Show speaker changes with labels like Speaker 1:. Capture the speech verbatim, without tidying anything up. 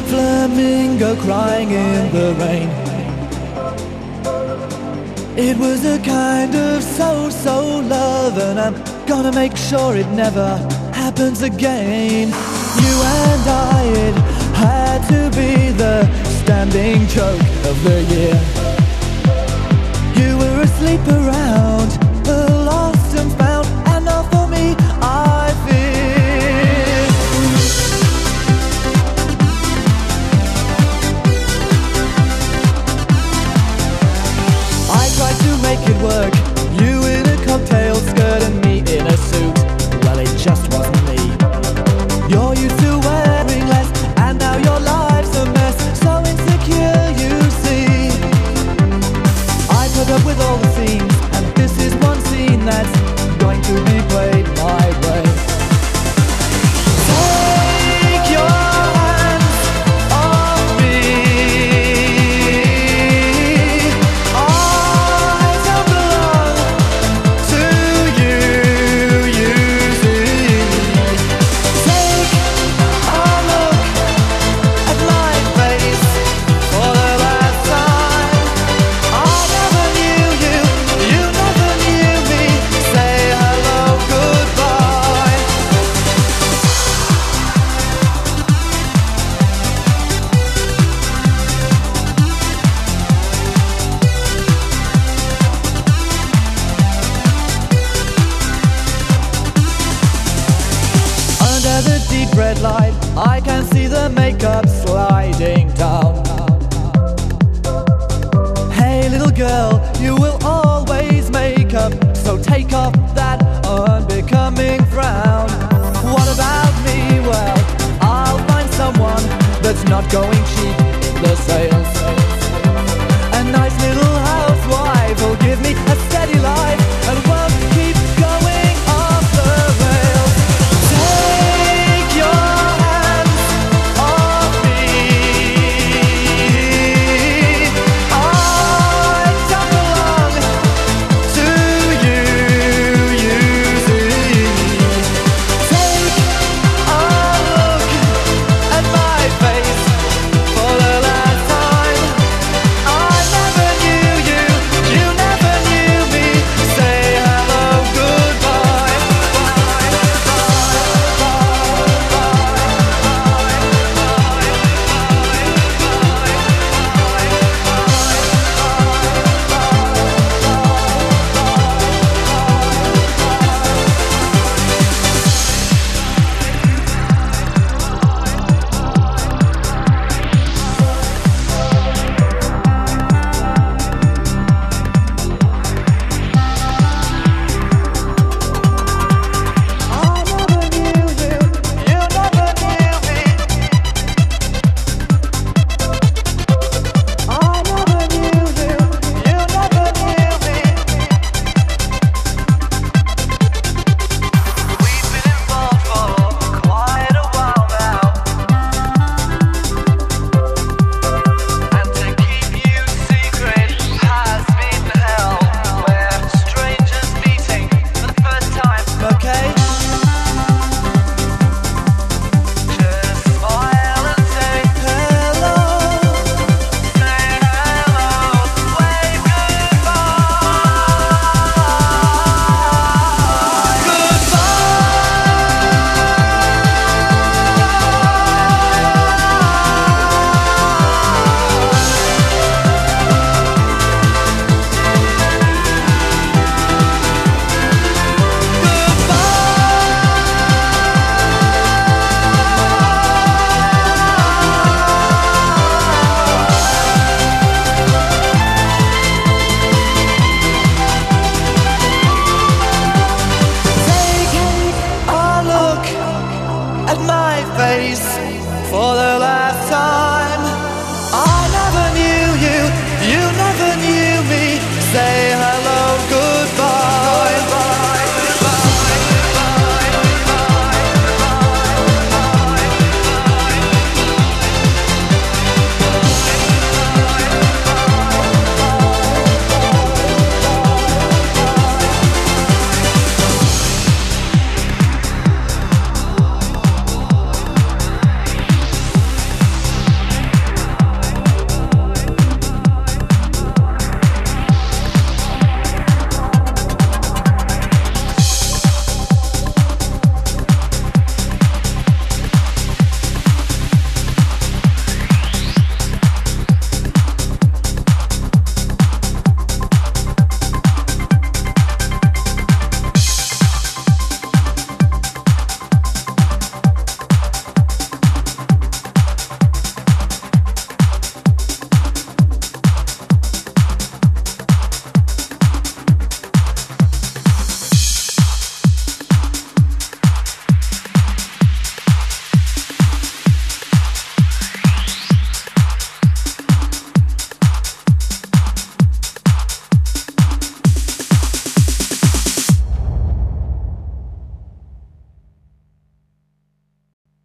Speaker 1: flamingo crying in the rain. It was a kind of so-so love, and I'm gonna make sure it never happens again. You and I, it had to be the standing joke of the year. You were asleep around, lost and found, and now for me, I fear. I tried to make it work, you in a cocktail skirt and me in a suit. Well, it just wasn't me. You're used to wearing less, and now your life's a mess. So insecure, you see. I put up with all the scenes, and this is one scene that's going to be played my way. Take your hands off me. I don't belong to you, you see. Take a look at my face for the last time. I never knew you, you never knew me. Say hello, goodbye. Under the deep red light, I can see the makeup sliding down. Hey little girl, you will always make up, so take off that unbecoming frown. What about me? Well, I'll find someone that's not going cheap in the sales.